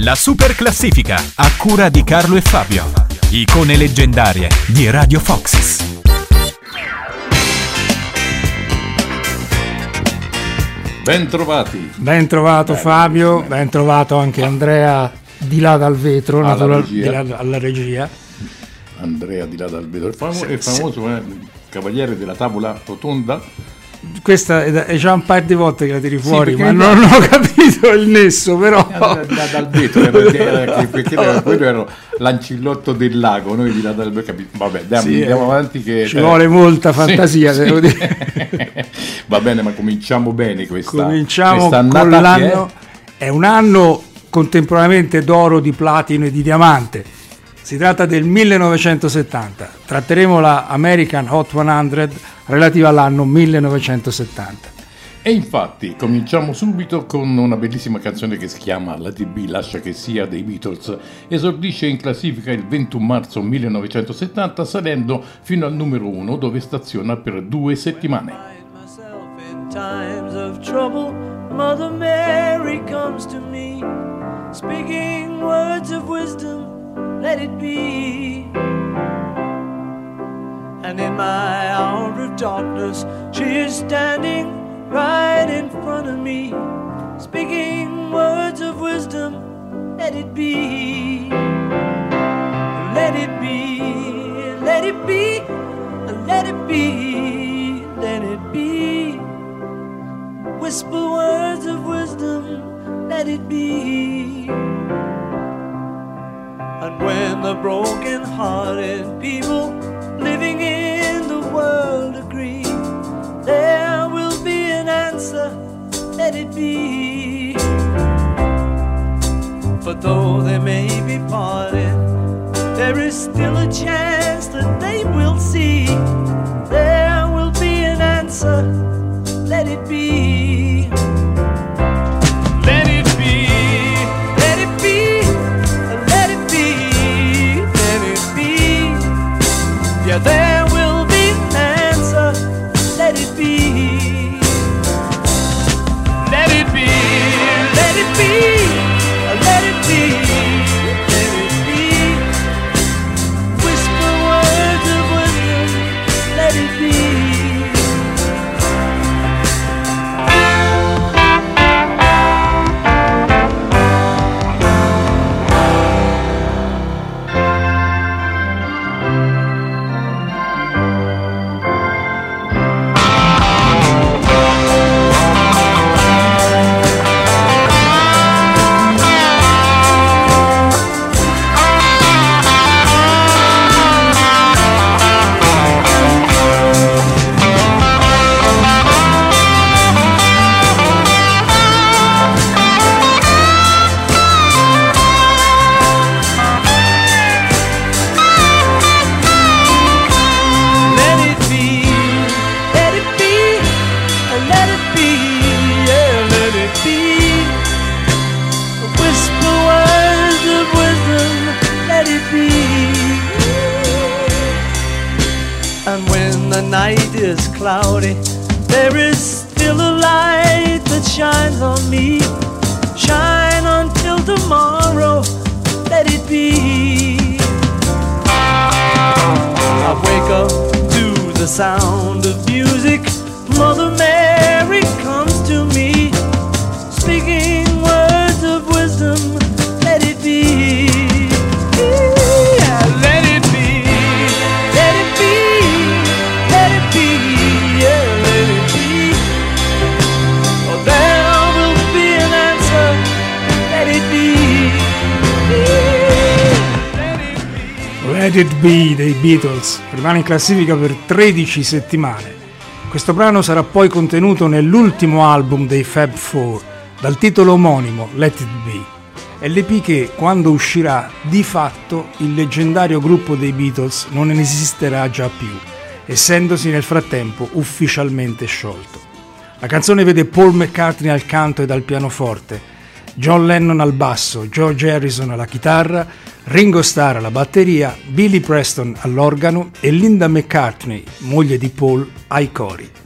La super classifica a cura di Carlo e Fabio. Icone leggendarie di Radio Foxes. Ben trovati. Ben trovato Fabio, ben trovato anche Andrea di là dal vetro, alla regia. Andrea di là dal vetro, il famoso cavaliere della tavola rotonda. Questa è già un paio di volte che la tiri fuori, ma non ho capito il nesso, però. Dal vetro, perché quello era l'ancillotto del lago, noi di là dal vetro, vabbè, andiamo avanti che ci vuole molta fantasia, devo dire. Va bene, ma cominciamo bene questa con l'anno. È un anno contemporaneamente d'oro, di platino e di diamante. Si tratta del 1970. Tratteremo la American Hot 100 relativa all'anno 1970. E infatti cominciamo subito con una bellissima canzone che si chiama Let It Be, lascia che sia, dei Beatles. Esordisce in classifica il 21 marzo 1970 salendo fino al numero 1, dove staziona per 2 settimane. In times of trouble, Mother Mary comes to me, speaking words of wisdom, let it be. And in my hour of darkness, she is standing right in front of me, speaking words of wisdom, let it be. Let it be, let it be, let it be, let it be. Whisper words of wisdom, let it be. And when the broken-hearted people living in the world agree, there will be an answer, let it be. For though they may be parted, there is still a chance that they will see. There will be an answer, let it be. Let it be, let it be, let it be, let it be. Yeah, there will be an answer, let it be. Let it be, let it be, let it be, let it be. Whisper words of wisdom, let it be. Is cloudy, there is still a light that shines on me. Shine until tomorrow, let it be. I wake up to the sound of music. Mother Mary comes to me, speaking words of wisdom, let it be. Let It Be dei Beatles rimane in classifica per 13 settimane. Questo brano sarà poi contenuto nell'ultimo album dei Fab Four, dal titolo omonimo Let It Be. È l'EP che, quando uscirà, di fatto il leggendario gruppo dei Beatles non esisterà già più, essendosi nel frattempo ufficialmente sciolto. La canzone vede Paul McCartney al canto ed al pianoforte, John Lennon al basso, George Harrison alla chitarra, Ringo Starr alla batteria, Billy Preston all'organo e Linda McCartney, moglie di Paul, ai cori.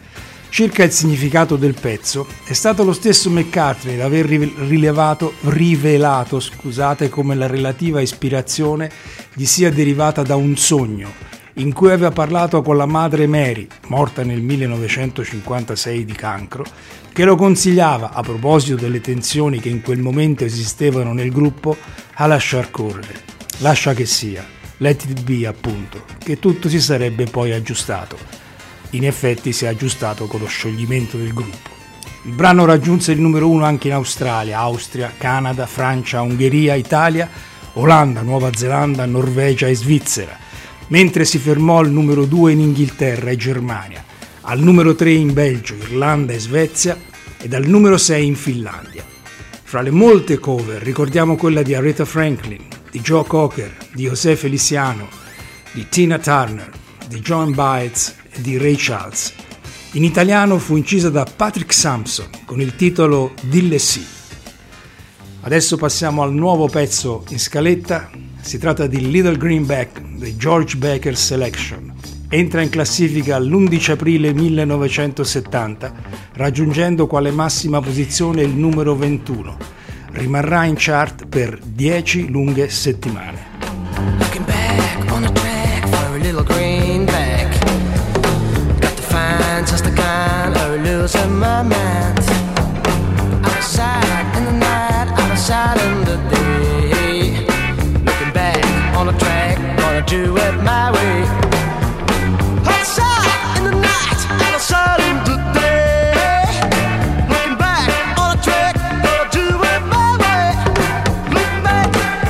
Circa il significato del pezzo, è stato lo stesso McCartney ad aver rivelato come la relativa ispirazione gli sia derivata da un sogno in cui aveva parlato con la madre Mary, morta nel 1956 di cancro, che lo consigliava, a proposito delle tensioni che in quel momento esistevano nel gruppo, a lasciar correre. Lascia che sia, let it be appunto, che tutto si sarebbe poi aggiustato. In effetti si è aggiustato con lo scioglimento del gruppo. Il brano raggiunse il numero 1 anche in Australia, Austria, Canada, Francia, Ungheria, Italia, Olanda, Nuova Zelanda, Norvegia e Svizzera, mentre si fermò al numero 2 in Inghilterra e Germania, al numero 3 in Belgio, Irlanda e Svezia ed al numero 6 in Finlandia. Fra le molte cover ricordiamo quella di Aretha Franklin, di Joe Cocker, di José Feliciano, di Tina Turner, di Joan Baez e di Ray Charles. In italiano fu incisa da Patrick Sampson con il titolo Dille sì. Adesso passiamo al nuovo pezzo in scaletta, si tratta di Little Greenback di George Baker Selection. Entra in classifica l'11 aprile 1970, raggiungendo quale massima posizione il numero 21. Rimarrà in chart per 10 lunghe settimane. Looking back on the track for a little greenback. Got to find just the kind of losing my mind. Outside in the night, outside in the day. Looking back on the track, gonna do it my way. Outside in the night, outside in the day. Looking back on the track, gonna do it my way. Looking back.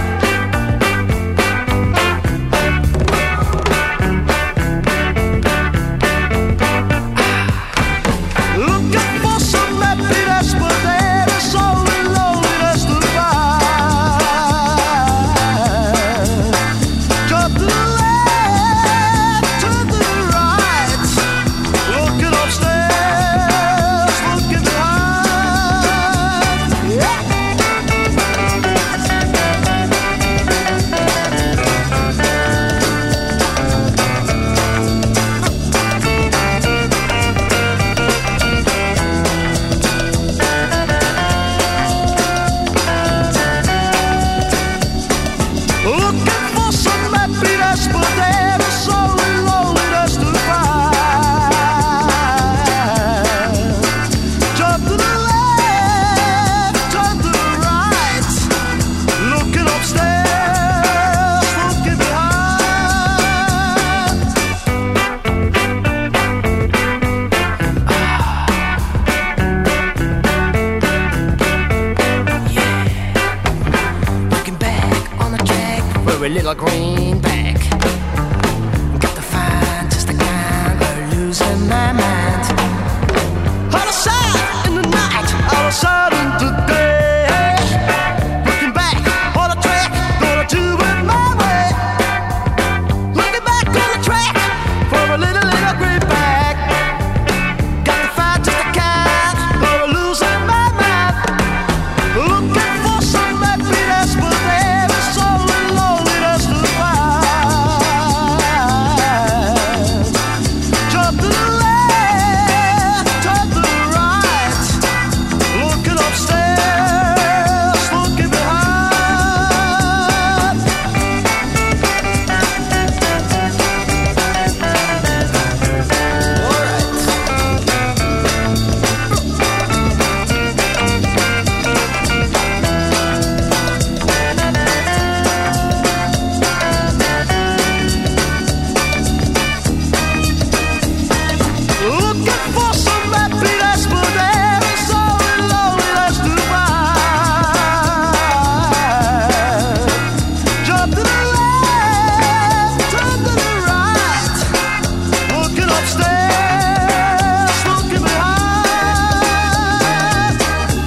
Looking for some happiness, but there is only loneliness to find. Jump to the left, turn to the right. Looking upstairs, looking behind. Yeah. Looking for some happiness, but there is only loneliness to find. Jump to the left, turn to the right. Looking upstairs, looking behind. Looking back on the track, we're a little greenback. Got to find just the kind of losing my mind. Out of sight in the night, out of sight in the day. Looking back on the track, gonna do it my way. Looking back on the track for a little greenback. Got to find just the kind of losing my mind. Looking for some happiness, but there is only loneliness to find. Jump to the left, turn to the right. Looking upstairs, looking behind. All right. Looking for some happiness, but there is only loneliness to find. Jump to the left, turn to the right. Looking upstairs, looking behind.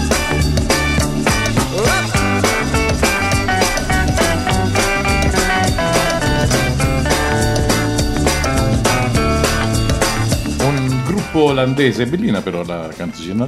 Un gruppo olandese, bellina però la canzone.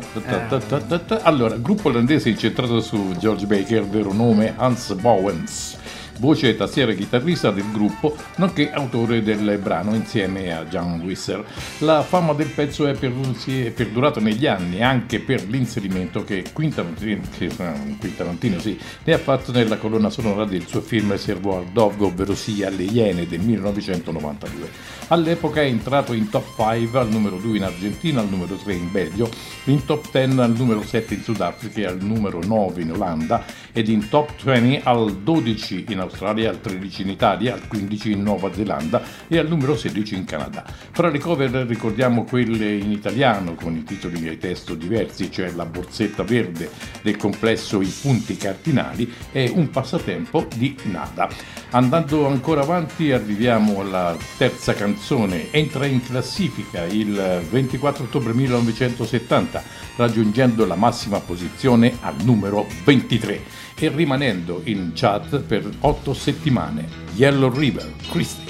Allora, gruppo olandese incentrato su George Baker, vero nome Hans Bowens, voce e tastiere chitarrista del gruppo, nonché autore del brano insieme a Jan Wisser. La fama del pezzo è perdurata negli anni anche per l'inserimento che Quentin Tarantino ne ha fatto nella colonna sonora del suo film Reservoir Dogs, ovvero sia Le Iene del 1992. All'epoca è entrato in top 5 al numero 2 in Argentina, al numero 3 in Belgio, in top 10 al numero 7 in Sudafrica e al numero 9 in Olanda ed in top 20 al 12 in Australia, al 13 in Italia, al 15 in Nuova Zelanda e al numero 16 in Canada. Fra le cover ricordiamo quelle in italiano con i titoli e testo diversi, cioè La borsetta verde del complesso I punti cardinali e Un passatempo di Nada. Andando ancora avanti arriviamo alla terza canzone, entra in classifica il 24 ottobre 1970 raggiungendo la massima posizione al numero 23 e rimanendo in chat per 8 settimane. Yellow River, Christie.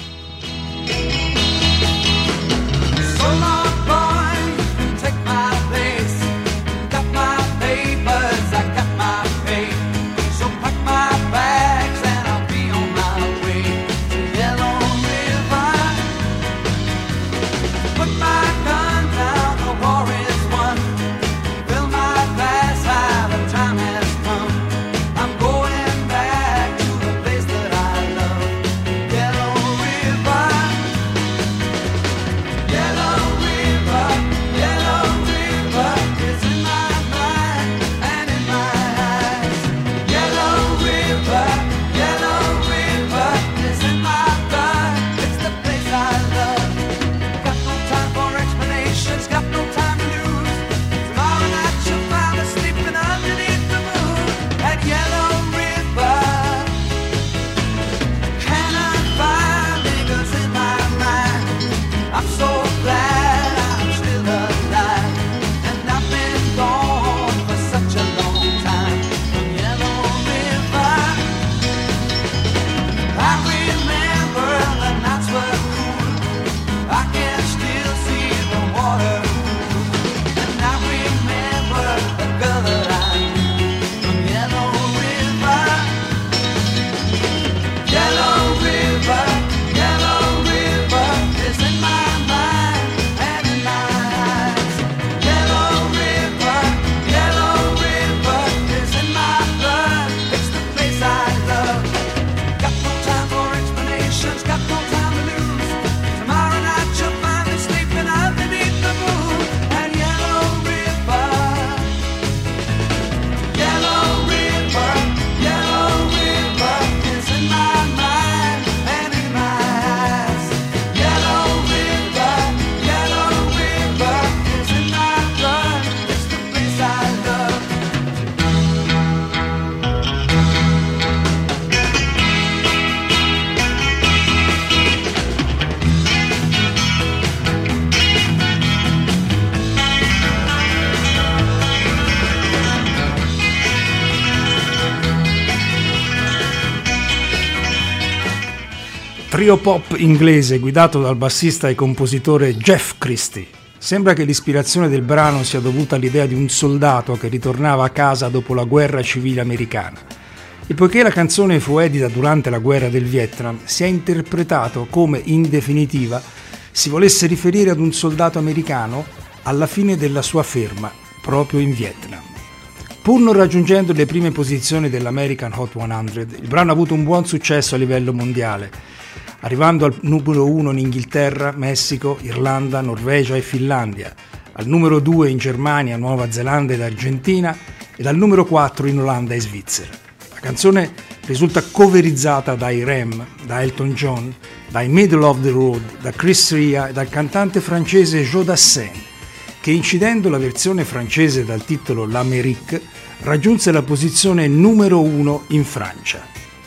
Trio pop inglese guidato dal bassista e compositore Jeff Christie. Sembra che l'ispirazione del brano sia dovuta all'idea di un soldato che ritornava a casa dopo la guerra civile americana. E poiché la canzone fu edita durante la guerra del Vietnam, si è interpretato come, in definitiva, si volesse riferire ad un soldato americano alla fine della sua ferma, proprio in Vietnam. Pur non raggiungendo le prime posizioni dell'American Hot 100, il brano ha avuto un buon successo a livello mondiale, arrivando al numero 1 in Inghilterra, Messico, Irlanda, Norvegia e Finlandia, al numero 2 in Germania, Nuova Zelanda ed Argentina ed al numero 4 in Olanda e Svizzera. La canzone risulta coverizzata dai Rem, da Elton John, dai Middle of the Road, da Chris Ria e dal cantante francese Joe Dassin, che incidendo la versione francese dal titolo L'Amérique raggiunse la posizione numero 1 in Francia.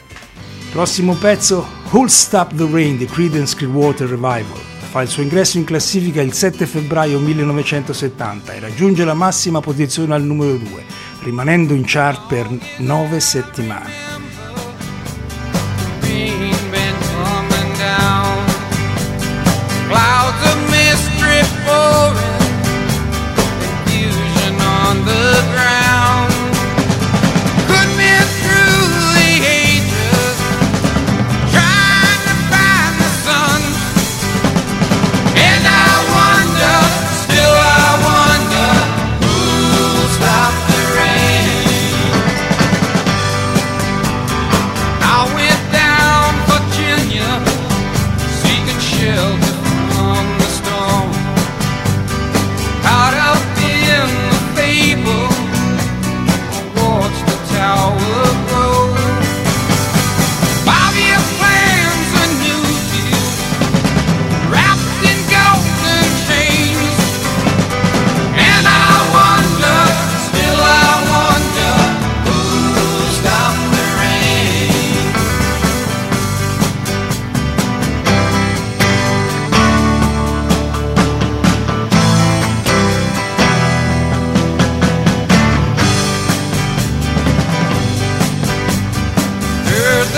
Prossimo pezzo, Who'll Stop the Rain di Creedence Clearwater Revival. Fa il suo ingresso in classifica il 7 febbraio 1970 e raggiunge la massima posizione al numero 2, rimanendo in chart per 9 settimane.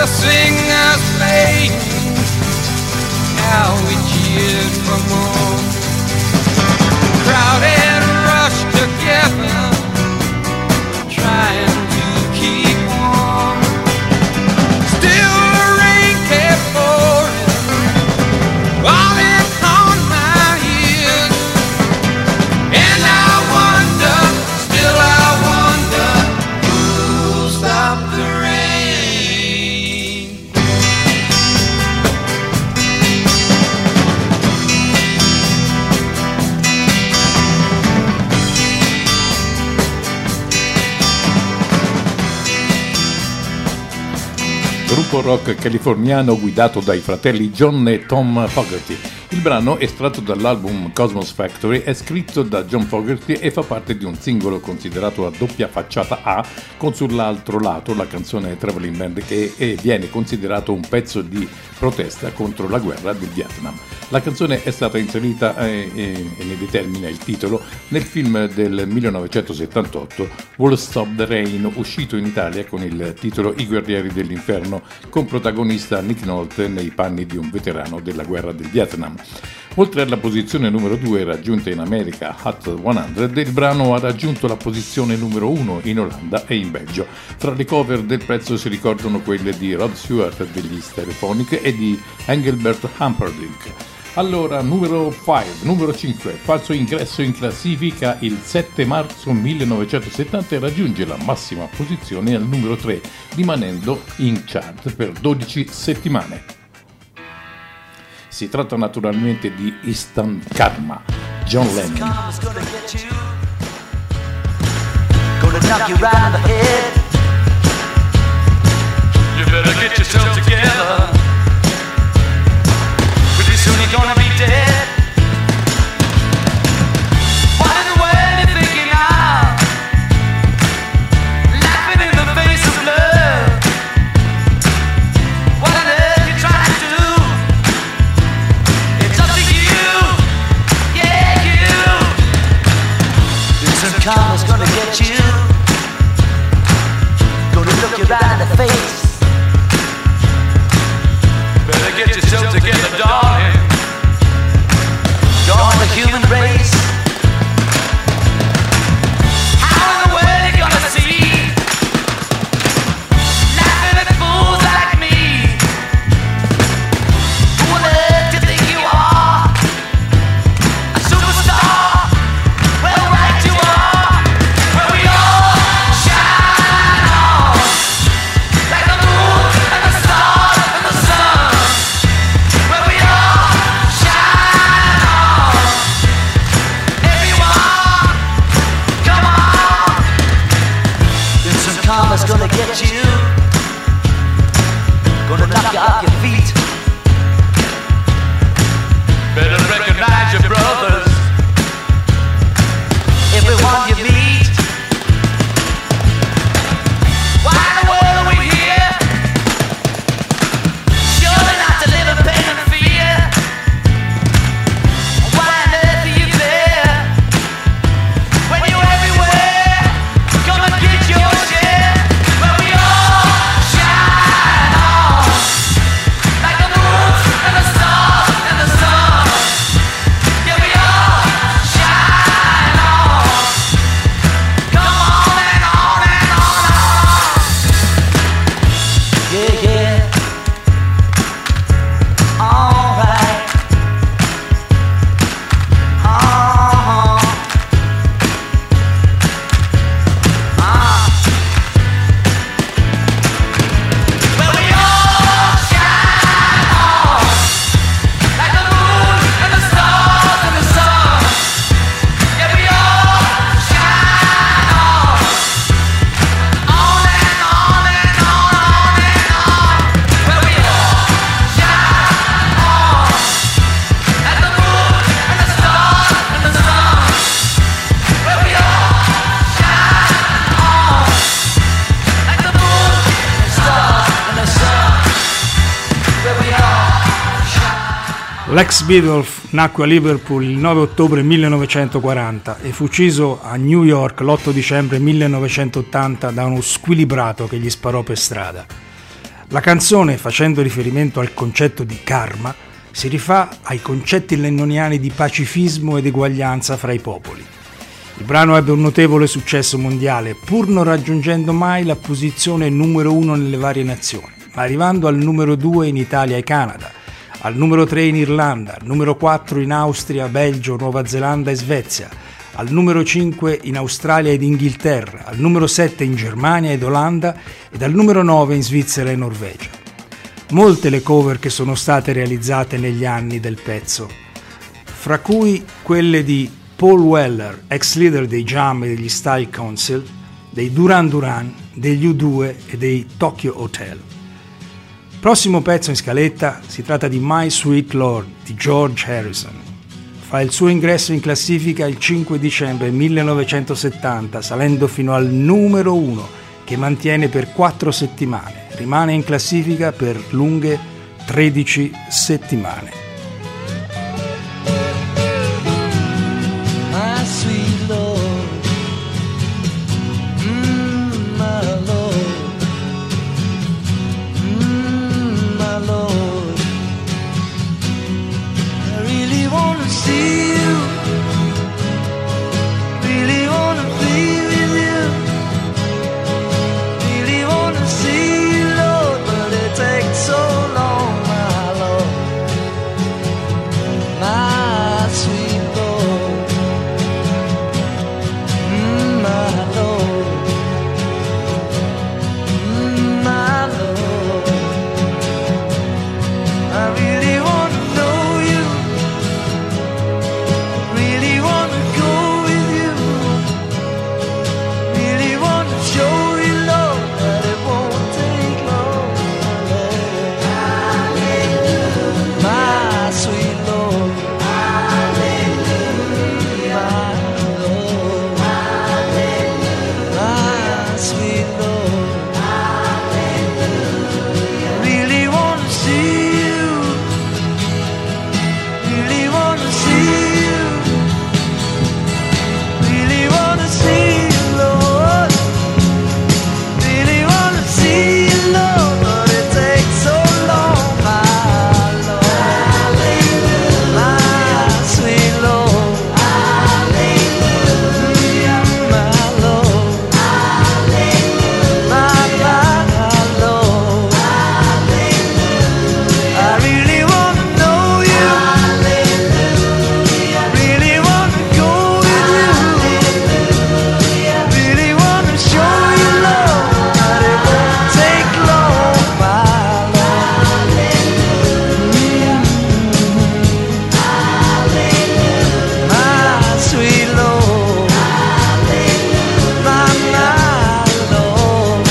the singers played, how we cheered for more. Crowd had rushed together, trying to keep warm. Still the rain kept pouring, falling on my ears. And I wonder, still I wonder, who'll stop the rain? Gruppo rock californiano guidato dai fratelli John e Tom Fogerty. Il brano, estratto dall'album Cosmos Factory, è scritto da John Fogerty e fa parte di un singolo considerato a doppia facciata A, con sull'altro lato la canzone Traveling Band, che viene considerato un pezzo di protesta contro la guerra del Vietnam. La canzone è stata inserita e ne determina il titolo nel film del 1978 Won't Stop the Rain, uscito in Italia con il titolo I guerrieri dell'inferno, con protagonista Nick Nolte nei panni di un veterano della guerra del Vietnam. Oltre alla posizione numero 2 raggiunta in America, Hot 100, il brano ha raggiunto la posizione numero 1 in Olanda e in Belgio. Tra le cover del pezzo si ricordano quelle di Rod Stewart degli Stereophonic e di Engelbert Humperdinck. Allora, numero 5, falso ingresso in classifica il 7 marzo 1970 e raggiunge la massima posizione al numero 3, rimanendo in chart per 12 settimane. Si tratta naturalmente di Instant Karma, John Lennon. Gonna knock you right in the head. You better get yourself together. Pretty soon you're gonna be dead. What in the world you thinking of? Laughing in the face of love. What on earth you trying to do? It's up to you, yeah you. Instant karma's gonna get you. Gonna look you right in the face. Better get yourself together, darling. You're the human race. How in the world you gonna see? Laughing at fools like me. Who on earth do you think you are? A superstar? Well, right you are. Where we all shine on, like the moon and the stars and the sun. Where we all shine on. Everyone, come on. Instant karma's gonna get you. Gonna knock you off your feet. Better recognize your brothers. Everyone you meet. Why in the world are we here? Surely not to live in pain and fear. Why on earth are you there? When you're everywhere, come and get your share. Where we all shine on, like the moon and the stars and the sun. Yeah, we all shine on. Come on and on and on and on. Yeah, yeah. All right. Where we all shine on, like the moon and the stars and the sun. Yeah, we all shine on and on and on and on. Where we all shine on, like the moon and the stars and the sun. Where we all shine on, like the moon and the stars and the sun. Where we all shine. L'ex Beatles nacque a Liverpool il 9 ottobre 1940 e fu ucciso a New York l'8 dicembre 1980 da uno squilibrato che gli sparò per strada. La canzone, facendo riferimento al concetto di karma, si rifà ai concetti lennoniani di pacifismo ed eguaglianza fra i popoli. Il brano ebbe un notevole successo mondiale, pur non raggiungendo mai la posizione numero 1 nelle varie nazioni, ma arrivando al numero 2 in Italia e Canada, al numero 3 in Irlanda, al numero 4 in Austria, Belgio, Nuova Zelanda e Svezia, al numero 5 in Australia ed Inghilterra, al numero 7 in Germania ed Olanda ed al numero 9 in Svizzera e Norvegia. Molte le cover che sono state realizzate negli anni del pezzo, fra cui quelle di Paul Weller, ex leader dei Jam e degli Style Council, dei Duran Duran, degli U2 e dei Tokyo Hotel. Prossimo pezzo in scaletta si tratta di My Sweet Lord di George Harrison. Fa il suo ingresso in classifica il 5 dicembre 1970, salendo fino al numero 1, che mantiene per 4 settimane. Rimane in classifica per lunghe 13 settimane. My sweet Lord, my Lord, my Lord, I really want to see you, really want to be with you, really want to see you, Lord, but it takes so long, my Lord, my sweet Lord, my Lord, my Lord, I really want to know you, really want to go with you, really want to show you, Lord, that it won't take long, my sweet Lord, my Lord, my sweet Lord, I really want to see you, really want to see you, really want to see you, Lord, really want to see you, Lord, but it takes so long, my Lord, my sweet Lord, my Lord, my Lord, I really want to know you, really want to go with you, really want to show you, Lord, that it won't take long, my Lord, my sweet Lord, my Lord.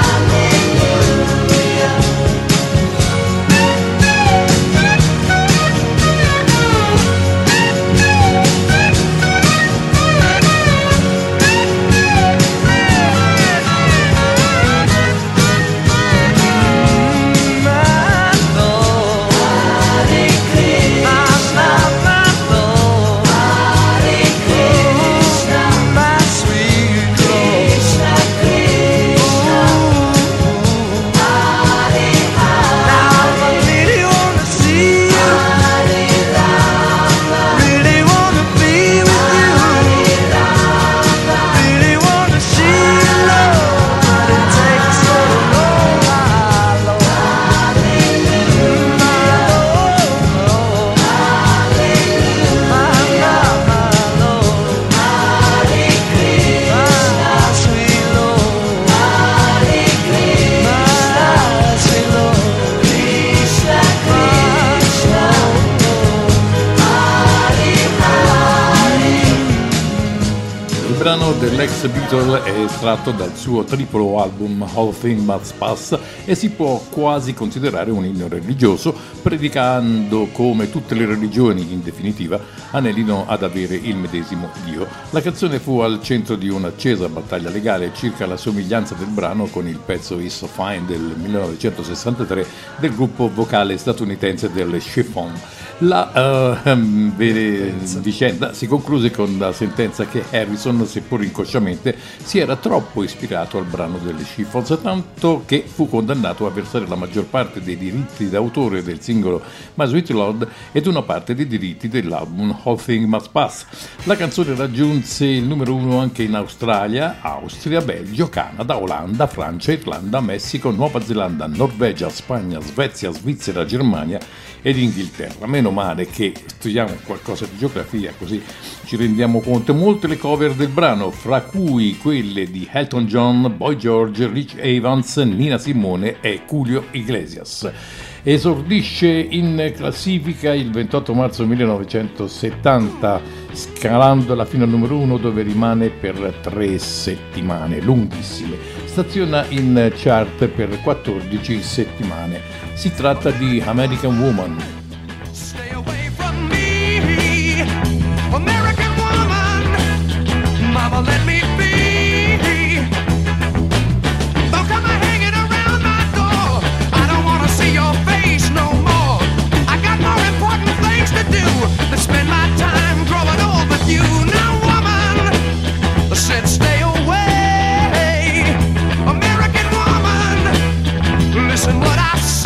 Il brano dell'ex Beatle è estratto dal suo triplo album All Things Must Pass e si può quasi considerare un inno religioso, predicando come tutte le religioni, in definitiva, anelino ad avere il medesimo Dio. La canzone fu al centro di un'accesa battaglia legale circa la somiglianza del brano con il pezzo It's So Fine del 1963 del gruppo vocale statunitense delle Chiffon. La vicenda si concluse con la sentenza che Harrison, seppur inconsciamente, si era troppo ispirato al brano delle Chiffons, tanto che fu condannato a versare la maggior parte dei diritti d'autore del singolo My Sweet Lord ed una parte dei diritti dell'album All Things Must Pass. La canzone raggiunse il numero 1 anche in Australia, Austria, Belgio, Canada, Olanda, Francia, Irlanda, Messico, Nuova Zelanda, Norvegia, Spagna, Svezia, Svizzera, Germania ed Inghilterra. Meno male che studiamo qualcosa di geografia, così ci rendiamo conto. Molte le cover del brano, fra cui quelle di Elton John, Boy George, Rich Evans, Nina Simone e Julio Iglesias. Esordisce in classifica il 28 marzo 1970, scalandola fino al numero 1, dove rimane per 3 settimane, lunghissime. Staziona in chart per 14 settimane. Si tratta di American Woman. Stay away from me, American woman. Mama, let me be. Don't come hanging around my door. I don't want to see your face no more. I got more important things to do than spend my time growing old with you. Now, woman, I said stay away, American woman. Listen what I say.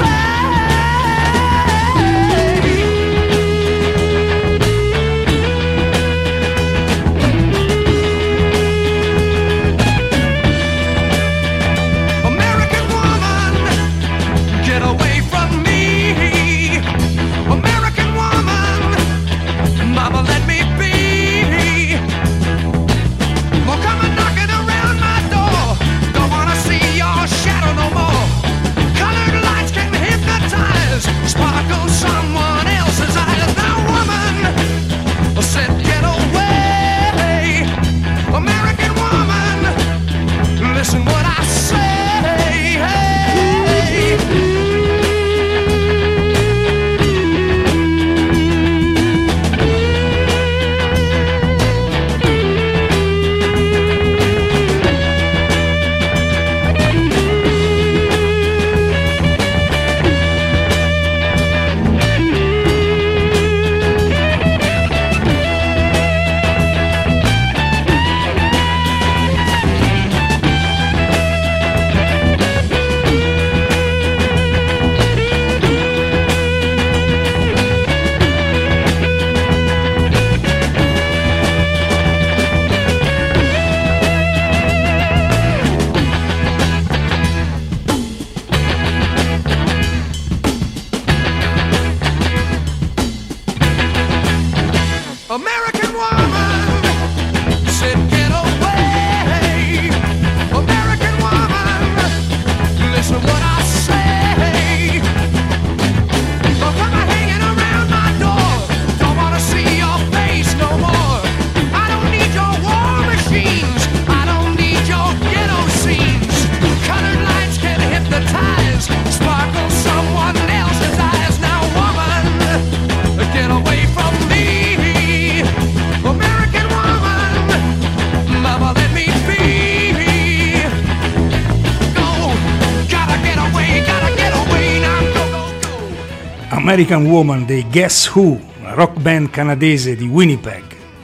American Woman dei Guess Who, una rock band canadese di Winnipeg,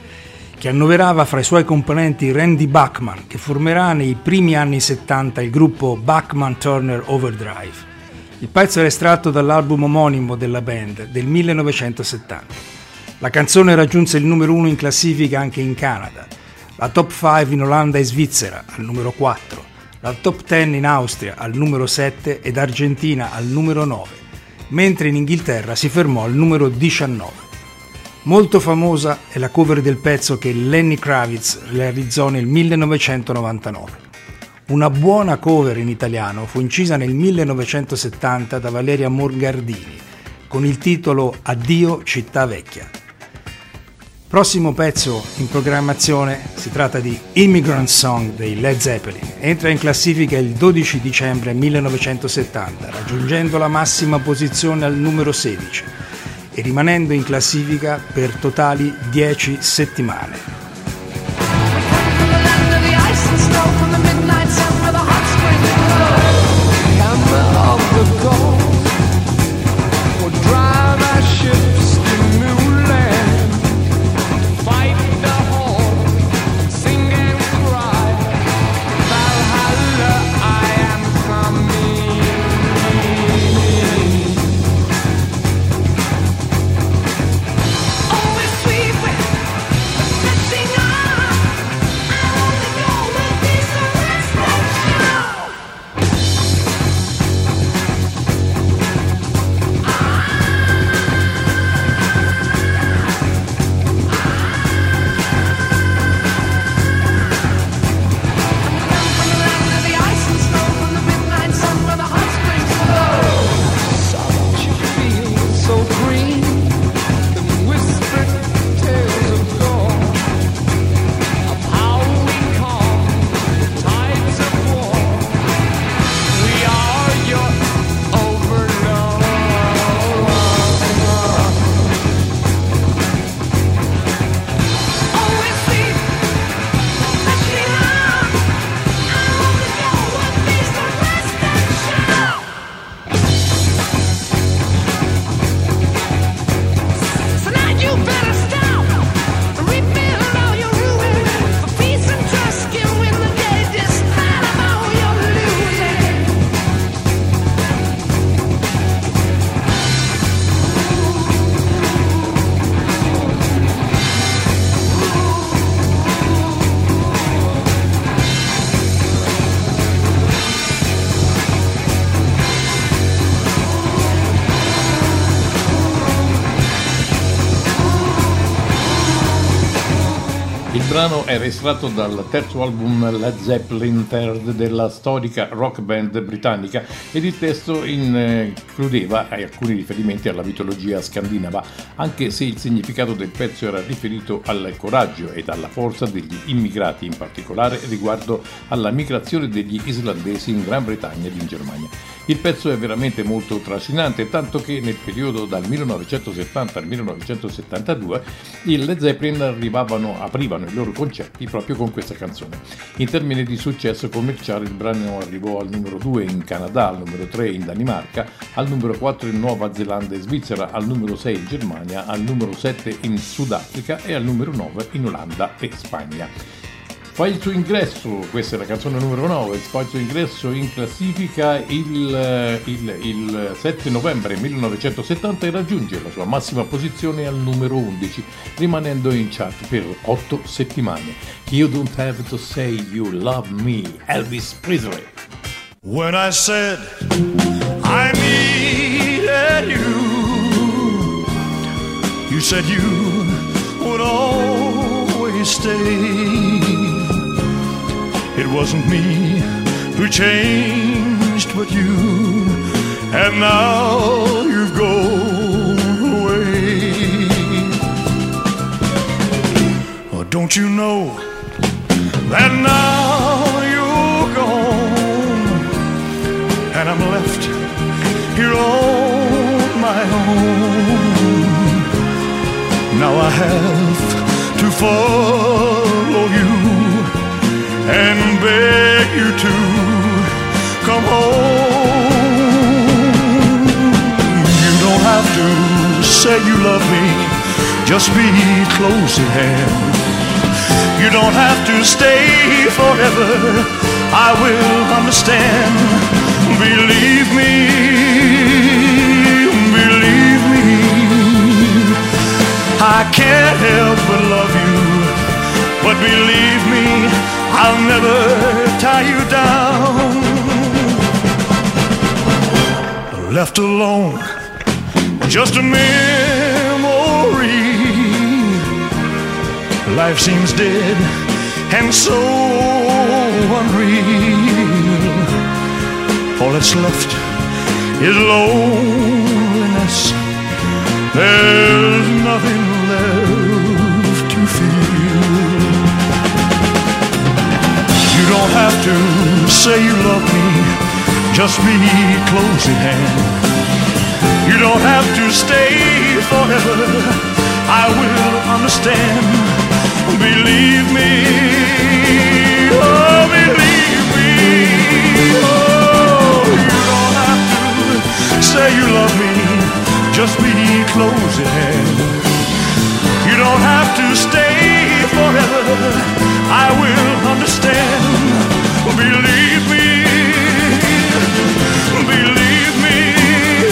che annoverava fra i suoi componenti Randy Bachman, che formerà nei primi anni 70 il gruppo Bachman Turner Overdrive. Il pezzo era estratto dall'album omonimo della band del 1970. La canzone raggiunse il numero 1 in classifica anche in Canada, la top 5 in Olanda e Svizzera al numero 4, la top 10 in Austria al numero 7 ed Argentina al numero 9. Mentre in Inghilterra si fermò al numero 19. Molto famosa è la cover del pezzo che Lenny Kravitz realizzò nel 1999. Una buona cover in italiano fu incisa nel 1970 da Valeria Morgardini con il titolo Addio città vecchia. Prossimo pezzo in programmazione si tratta di Immigrant Song dei Led Zeppelin. Entra in classifica il 12 dicembre 1970, raggiungendo la massima posizione al numero 16 e rimanendo in classifica per totali 10 settimane. Of the gold will drive our ships to brano era estratto dal terzo album Led Zeppelin Third della storica rock band britannica ed il testo includeva alcuni riferimenti alla mitologia scandinava, anche se il significato del pezzo era riferito al coraggio ed alla forza degli immigrati, in particolare riguardo alla migrazione degli islandesi in Gran Bretagna ed in Germania. Il pezzo è veramente molto trascinante, tanto che nel periodo dal 1970 al 1972 i Led Zeppelin aprivano i loro concerti proprio con questa canzone. In termini di successo commerciale il brano arrivò al numero 2 in Canada, al numero 3 in Danimarca, al numero 4 in Nuova Zelanda e Svizzera, al numero 6 in Germania, al numero 7 in Sudafrica e al numero 9 in Olanda e Spagna. Fa il suo ingresso, questa è la canzone numero 9, fa il suo ingresso in classifica il 7 novembre 1970 e raggiunge la sua massima posizione al numero 11, rimanendo in chart per 8 settimane. You don't have to say you love me, Elvis Presley. When I said I needed you, you said you would always stay. It wasn't me who changed, but you, and now you've gone away. Oh, don't you know that now you're gone, and I'm left here on my own. Now I have to follow you and beg you to come home. You don't have to say you love me, just be close at hand. You don't have to stay forever, I will understand. Believe me, I can't help but love you, but believe me, I'll never tie you down. Left alone, just a memory. Life seems dead and so unreal. All that's left is loneliness. There's nothing left to feel. You don't have to say you love me, just be close at hand. You don't have to stay forever, I will understand. Believe me, oh believe me, oh you don't have to say you love me, just be close at hand. You don't have to stay forever, I will understand. Believe me, believe me,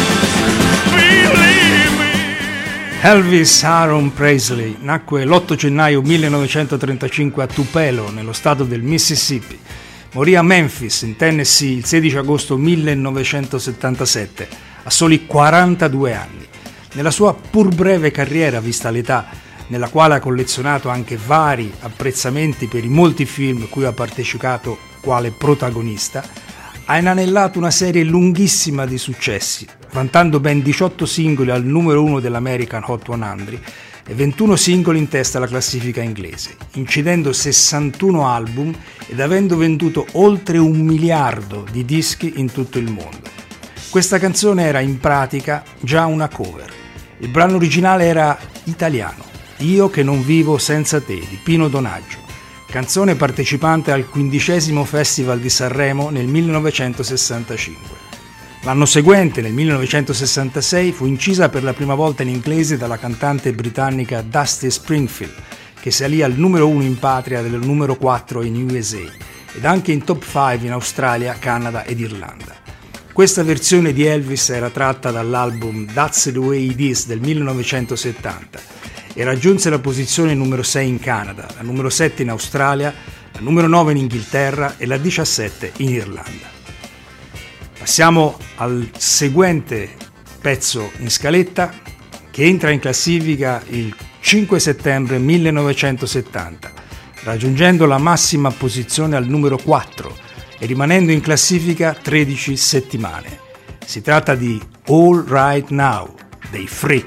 believe me. Elvis Aaron Presley nacque l'8 gennaio 1935 a Tupelo, nello stato del Mississippi. Morì a Memphis, in Tennessee, il 16 agosto 1977, a soli 42 anni. Nella sua pur breve carriera, vista l'età, nella quale ha collezionato anche vari apprezzamenti per i molti film cui ha partecipato quale protagonista, ha inanellato una serie lunghissima di successi, vantando ben 18 singoli al numero 1 dell'American Hot 100 e 21 singoli in testa alla classifica inglese, incidendo 61 album ed avendo venduto oltre 1 miliardo di dischi in tutto il mondo. Questa canzone era in pratica già una cover. Il brano originale era italiano, Io che non vivo senza te, di Pino Donaggio, canzone partecipante al 15° Festival di Sanremo nel 1965. L'anno seguente, nel 1966, fu incisa per la prima volta in inglese dalla cantante britannica Dusty Springfield, che salì al numero 1 in patria e del numero 4 in USA, ed anche in top 5 in Australia, Canada ed Irlanda. Questa versione di Elvis era tratta dall'album That's the Way It Is del 1970 e raggiunse la posizione numero 6 in Canada, la numero 7 in Australia, la numero 9 in Inghilterra e la 17 in Irlanda. Passiamo al seguente pezzo in scaletta, che entra in classifica il 5 settembre 1970. raggiungendo la massima posizione al numero 4 e rimanendo in classifica 13 settimane. Si tratta di All Right Now dei Free.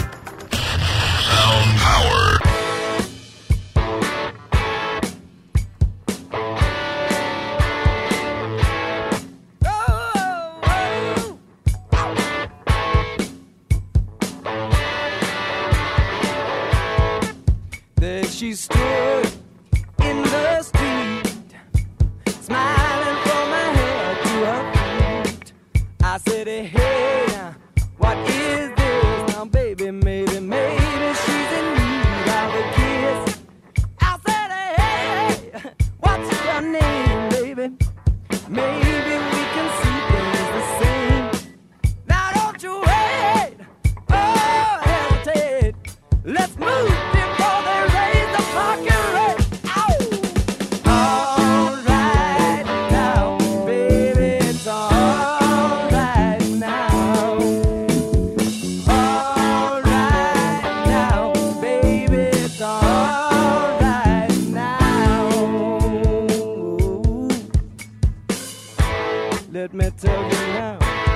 Sound Power. There she stood in the street, smiling from her head to her feet. I said, hey, what is this? Now, baby, maybe she's in need of a kiss. I said, hey, what's your name, baby? Maybe we can see things the same. Now, don't you wait, oh, hesitate. Let's move before they raise the fucking rate. All right now, baby, it's all right now. All right now, baby, it's all right now. Let me tell you now.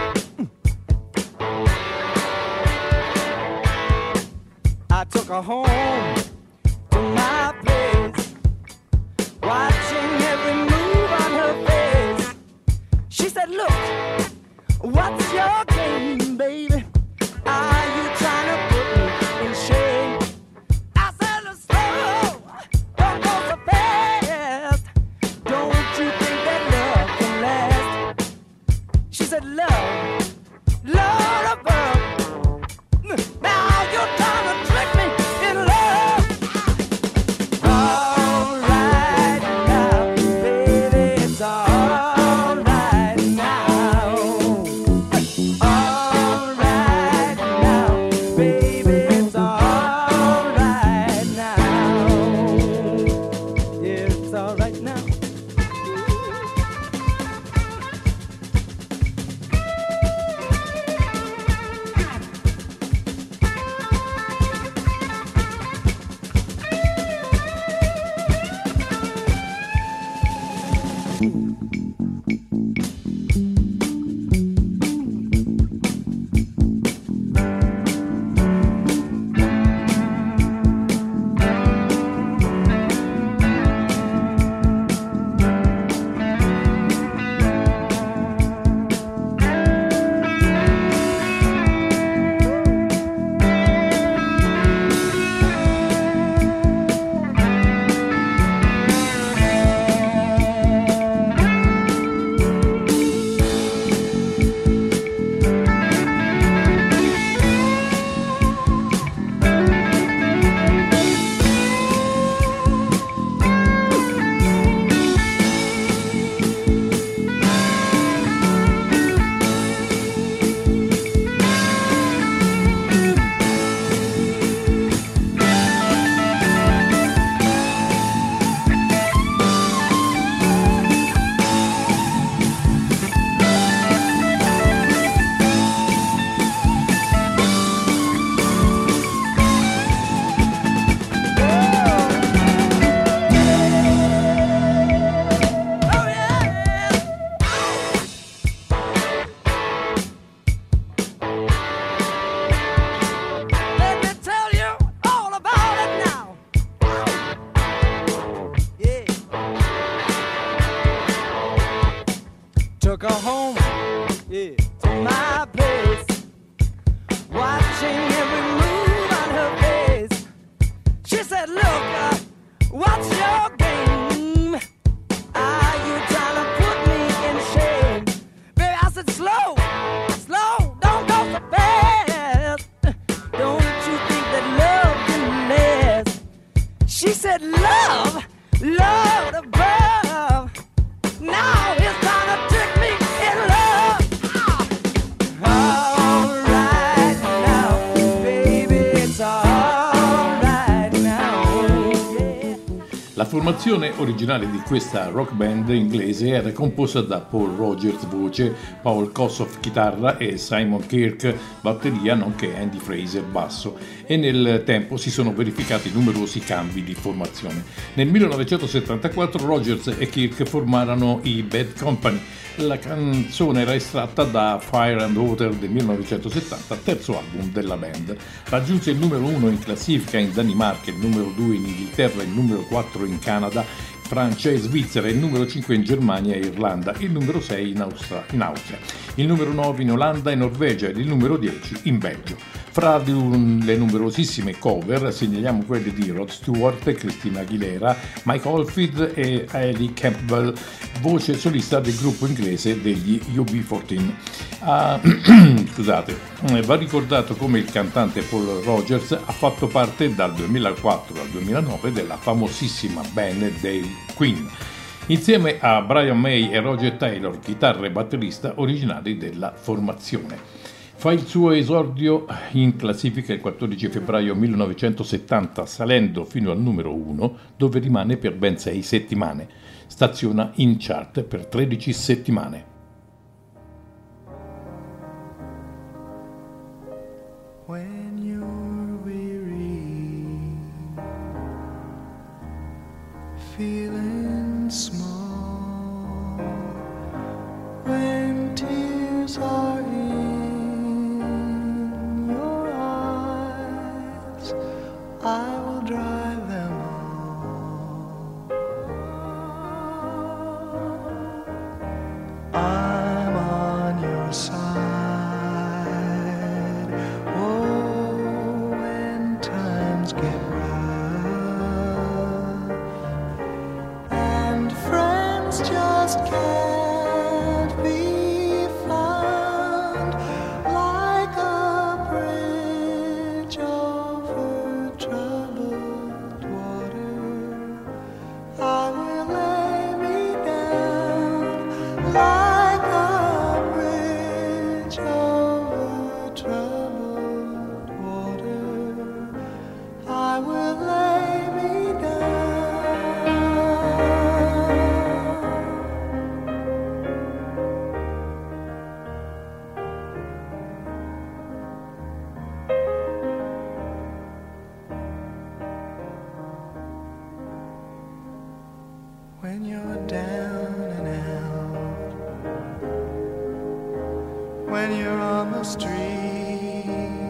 I took her home to my place, watching every move on her face. She said, look, what's your game, baby? Are you trying to put me in shame? I said, look, slow, don't go so fast. Don't you think that love can last? She said, love, love above. Now you're trying to trick me in love. All right now, baby, it's all right now. All right now, baby, it's all right now. Yeah, it's all right now. Let me tell you all about it now. Yeah. Took her home, yeah, to my place, watching every move on her face. She said, look, what's your game? Are you trying to put me in shame? Baby, I said, slow, slow, don't go so fast. Don't you think that love can last? She said, love, love above. Now it's time to trick me in love. La formazione originale di questa rock band inglese era composta da Paul Rogers voce, Paul Kossoff chitarra e Simon Kirke batteria, nonché Andy Fraser basso, e nel tempo si sono verificati numerosi cambi di formazione. Nel 1974 Rogers e Kirke formarono i Bad Company. La canzone era estratta da Fire and Water del 1970, terzo album della band. Raggiunse il numero 1 in classifica in Danimarca, il numero 2 in Inghilterra, il numero 4 in Canada, Francia e Svizzera, il numero 5 in Germania e Irlanda, il numero 6 in Austria, il numero 9 in Olanda e Norvegia ed il numero 10 in Belgio. Fra le numerosissime cover segnaliamo quelle di Rod Stewart, Christina Aguilera, Mike Oldfield e Ellie Campbell, voce solista del gruppo inglese degli UB14. Va ricordato come il cantante Paul Rogers ha fatto parte dal 2004 al 2009 della famosissima band dei Queen, insieme a Brian May e Roger Taylor, chitarra e batterista originali della formazione. Fa il suo esordio in classifica il 14 febbraio 1970, salendo fino al numero 1, dove rimane per ben 6 settimane. Staziona in chart per 13 settimane. When you're weary, feeling small, when tears are in your eyes, I will dry them all. I'm on your side. Oh, when times get rough and friends just can't be found, like a bridge over troubled water, I will lay me down like a bridge over troubled water, I will lay me down. When you're down and out, when you're on the street,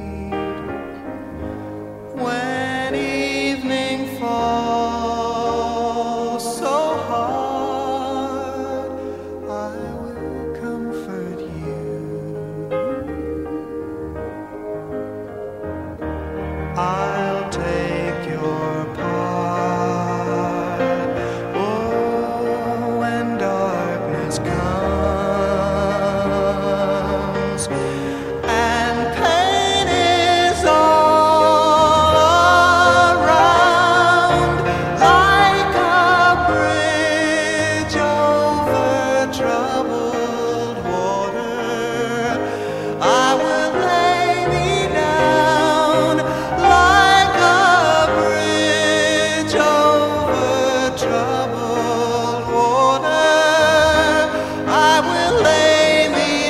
when evening falls so hard, I will comfort you. I'll take your part. Oh, when darkness comes and pain is all around, like a bridge over troubled water, I will lay me down like a bridge over troubled water, I will lay me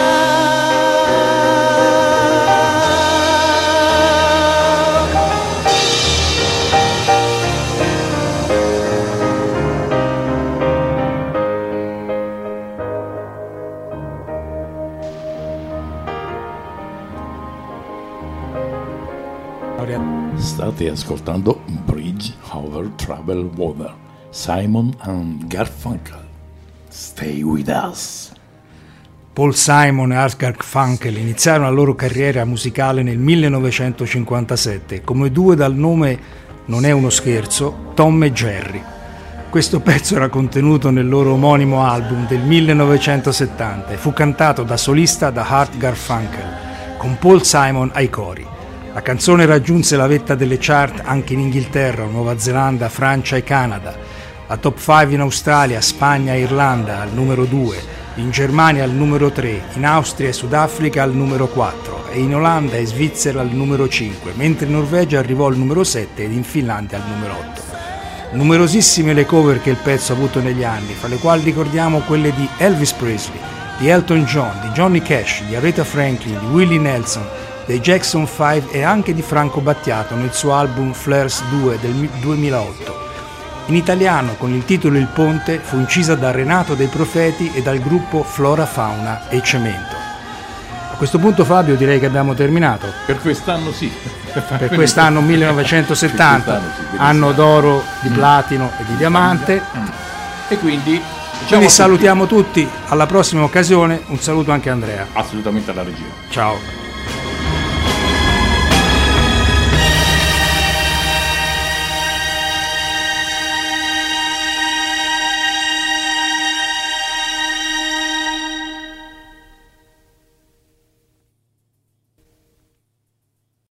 State ascoltando Bridge Over Troubled Water, Simon and Garfunkel. Stay with us. Paul Simon e Art Garfunkel iniziarono la loro carriera musicale nel 1957 come due dal nome, non è uno scherzo, Tom e Jerry. Questo pezzo era contenuto nel loro omonimo album del 1970 e fu cantato da solista da Art Garfunkel, con Paul Simon ai cori. La canzone raggiunse la vetta delle chart anche in Inghilterra, Nuova Zelanda, Francia e Canada, la top 5 in Australia, Spagna e Irlanda al numero 2, in Germania al numero 3, in Austria e Sudafrica al numero 4 e in Olanda e Svizzera al numero 5, mentre in Norvegia arrivò al numero 7 ed in Finlandia al numero 8. Numerosissime le cover che il pezzo ha avuto negli anni, fra le quali ricordiamo quelle di Elvis Presley, di Elton John, di Johnny Cash, di Aretha Franklin, di Willie Nelson, dei Jackson 5 e anche di Franco Battiato nel suo album Flares 2 del 2008. In italiano, con il titolo Il Ponte, fu incisa da Renato dei Profeti e dal gruppo Flora Fauna e Cemento. A questo punto, Fabio, direi che abbiamo terminato. Per quest'anno sì. Per quest'anno 1970, anno d'oro, di platino e di diamante. E quindi Quindi salutiamo tutti, alla prossima occasione, un saluto anche a Andrea. Assolutamente alla regia. Ciao.